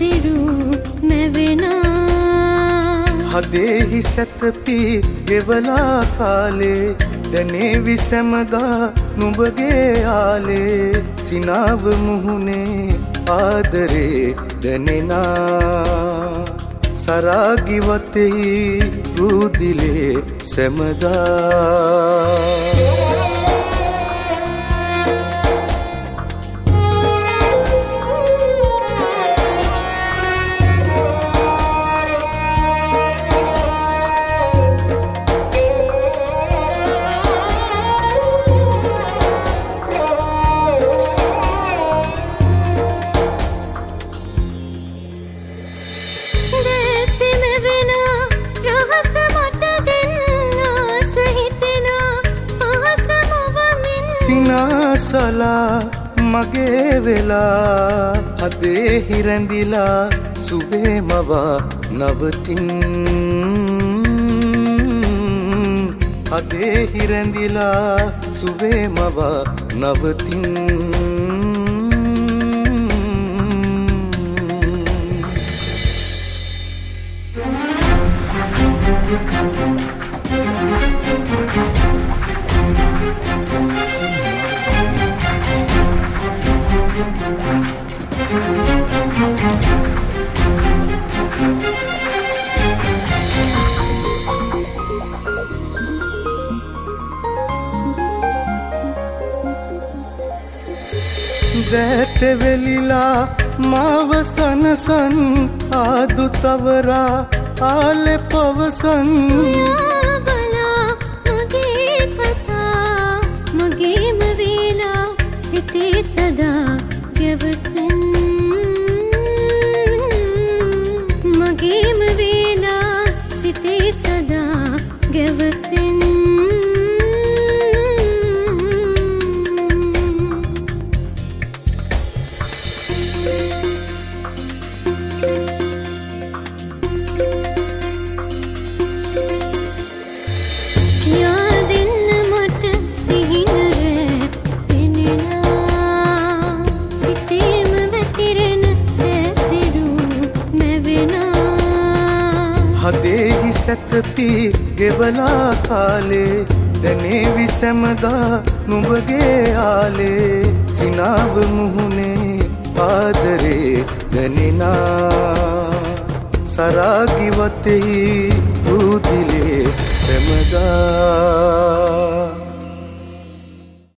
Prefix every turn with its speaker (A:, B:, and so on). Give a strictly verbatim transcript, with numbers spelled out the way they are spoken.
A: ඇසිරු මැවෙනා
B: හදේහි සැතපි ගෙවලා කාලේ දැනේ විසමදා නුඹගේ ආලේ සිනාව මුහුණේ ආදරේ දැනෙනා සරාගි වතෙහි රුදිලේ සැමදා සිනාසලා මගේ වෙලා හදේහි රැඳිලා සුවේ මවා නවතින් හදේහි රැඳිලා සුවේ මවා නවතින් දැට වෙලිලා මාව සනසන් ආදු තවරා ආලෙ පවසන්
A: සොයා බලා මගේ කතා මගේම වේලා සිතේ සදා ගැවසෙන් මගේම වේලා සිතේ සදා ගැවසෙන්
B: හදේහි සැතපි ගෙවලා කාලේ දැනේ විසමදා නුඹගේ ආලේ සිනාව මුහුණේ ආදරේ දැනෙනා සරාගි වතෙහි රුදිලේ සැමදා